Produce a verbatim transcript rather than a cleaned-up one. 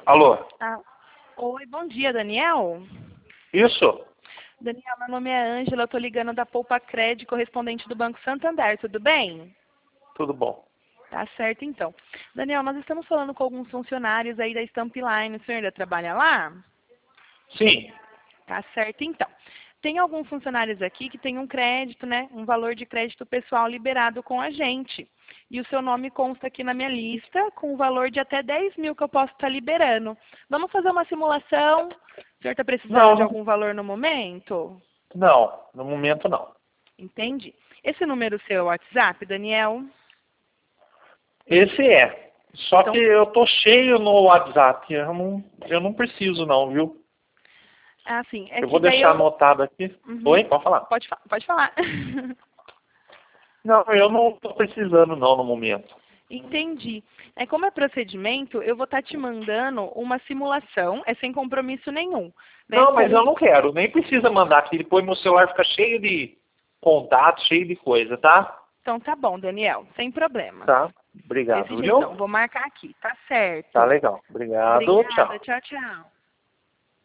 Alô? Ah, oi, bom dia, Daniel. Isso? Daniel, meu nome é Ângela, eu estou ligando da Poupa Cred, correspondente do Banco Santander, tudo bem? Tudo bom. Tá certo, então. Daniel, nós estamos falando com alguns funcionários aí da Stampline, o senhor ainda trabalha lá? Sim. Tá certo, então. Tem alguns funcionários aqui que têm um crédito, né, um valor de crédito pessoal liberado com a gente. E o seu nome consta aqui na minha lista, com o valor de até dez mil que eu posso estar liberando. Vamos fazer uma simulação? O senhor está precisando Não, de não, algum valor no momento? não, no momento não. Entendi. Esse número seu é o WhatsApp, Daniel? Esse é. Só Então, que eu tô cheio no WhatsApp. Eu não, eu não preciso não, viu? assim, é Eu que vou daí deixar eu... anotado aqui. Uhum. Oi, pode falar. Pode, fa pode falar. Não, eu não tô precisando não no momento. Entendi. É, como é procedimento, eu vou estar te mandando uma simulação, é sem compromisso nenhum. Né? Não, mas eu Com... não quero. Nem precisa mandar, que depois meu celular fica cheio de contatos, cheio de coisa, tá? Então tá bom, Daniel, sem problemas. Tá. Obrigado, Desse jeito, então, viu? vou marcar aqui, tá Tá certo. legal. Obrigado. Obrigada, Tchau. tchau, tchau.